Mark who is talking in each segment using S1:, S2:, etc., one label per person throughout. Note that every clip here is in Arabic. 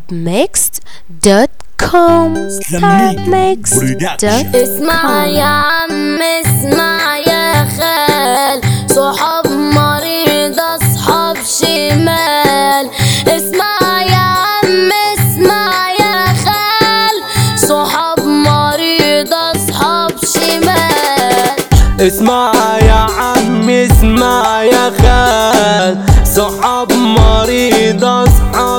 S1: darabmixed.com.
S2: اسمع يا عم اسمع يا خال، صحاب مريض اصحاب شمال. اسمع يا عم اسمع يا خال، صحاب مريض اصحاب شمال.
S3: اسمع يا عم اسمع يا خال، صحاب مريض اصحاب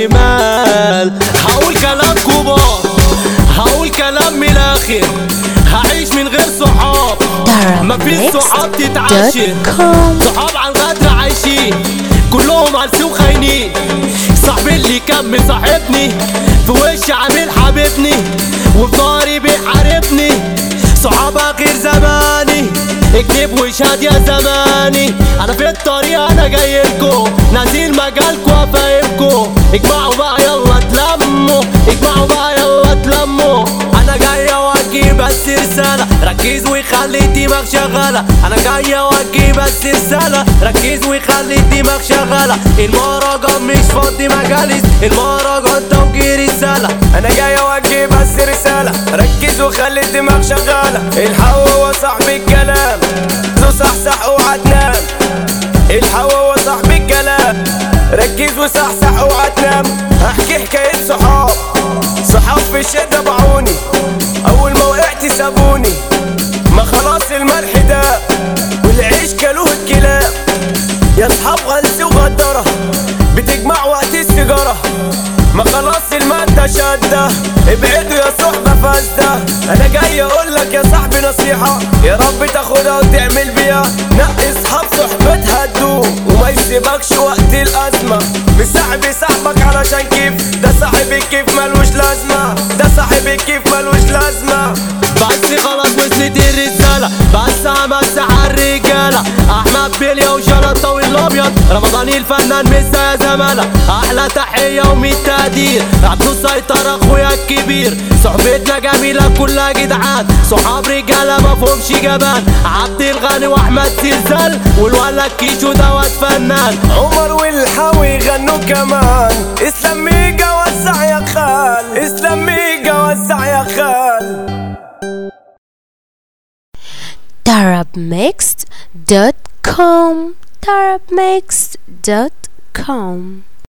S3: شمال. هقول كلام كبار، هقول كلام من الاخر، هعيش من غير صحاب، مفيش صحاب تتعاشر. صحاب عن غدر عايشين كلهم عالسي وخاينين. صاحبي اللي كان مصاحبني في وشي عامل حبيبني وفي ضهري بيحاربني. صحاب اخر زماني اكتب وشهد يا زماني. انا في الطريق انا جايلكو، نازل مجالكو افهمكو. اجمعوا بقى يلا اتلموا، اجمعوا بقى يلا اتلموا. انا جاي اوجه بس رسالة، ركز وخلي الدماغ شغالة. انا جاي اوجه بس رسالة، ركز وخلي الدماغ شغالة. المهرجان مش فاضي مجالس، المهرجان توجيه رسالة. انا جاي اوجه بس رسالة، ركز وخلي الدماغ شغالة. الحق هو صاحب الكلام، ذو صحصح اوعى تنام. الحق هو صاحب الكلام، ركز وصحصح اوعى تنام. احكي حكاية صحاب، صحاب في الشدة باعوني، اول ما وقعت سابوني. ما خلاص الملح ده والعيش كلوه الكلاب. يا صحاب غلس وغدرة بتجمع وقت السيجارة. ما خلاص المادة شادة، ابعدوا يا صحبة فاسدة. انا جاي اقولك يا صاحبي نصيحة، يا رب تاخدها وتعمل بيها. نقي صحاب صحبتها تدوم وما يسيبكش وقت الازمة. مش صاحبي صاحبك علشان كيف، ده صاحب الكيف ملوش لازمة، ده صاحب الكيف ملوش لازمة. بس خلاص وصلت الرسالة، بس همسح عالرجالة. احمد بليا وشارع الطويل الابيض، رمضان الفنان مسا يا زمالة. احلى تحية ومية تقدير، عبدو السيطرة اخويا الكبير. صحبتنا جميلة كلها جدعان، صحاب رجالة مفهومش جبان. عبد الغني واحمد زلزال والولد كيشو دوت فنان.
S4: عمر والحاوي غنوا كمان. اسلام ميجا وسع يا خال، اسلام ميجا وسع يا خال.
S1: darabmixed.com darabmixed.com